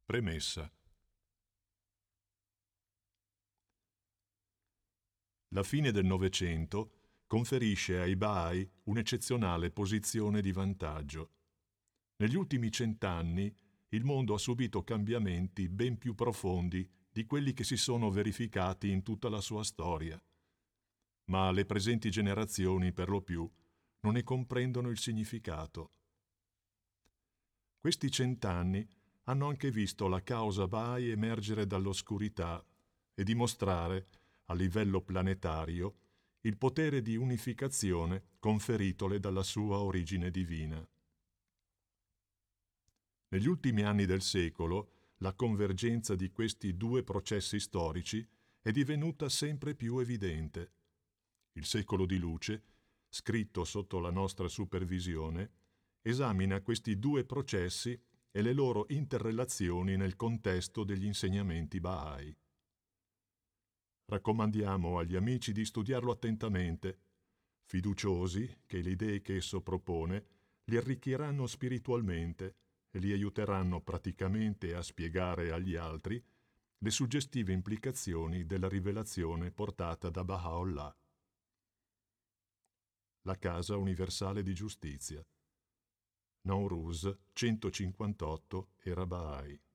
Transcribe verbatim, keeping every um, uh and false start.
Premessa. La fine del Novecento conferisce ai Bahá'í un'eccezionale posizione di vantaggio. Negli ultimi cent'anni il mondo ha subito cambiamenti ben più profondi di quelli che si sono verificati in tutta la sua storia, ma le presenti generazioni, per lo più, non ne comprendono il significato. Questi cent'anni hanno anche visto la causa Bahá'í emergere dall'oscurità e dimostrare, a livello planetario, il potere di unificazione conferitole dalla sua origine divina. Negli ultimi anni del secolo, la convergenza di questi due processi storici è divenuta sempre più evidente. Il secolo di luce, scritto sotto la nostra supervisione, esamina questi due processi e le loro interrelazioni nel contesto degli insegnamenti Bahá'í. Raccomandiamo agli amici di studiarlo attentamente, fiduciosi che le idee che esso propone li arricchiranno spiritualmente e li aiuteranno praticamente a spiegare agli altri le suggestive implicazioni della rivelazione portata da Baha'u'llah. La Casa Universale di Giustizia. Nowruz centocinquantotto era Bahá'í.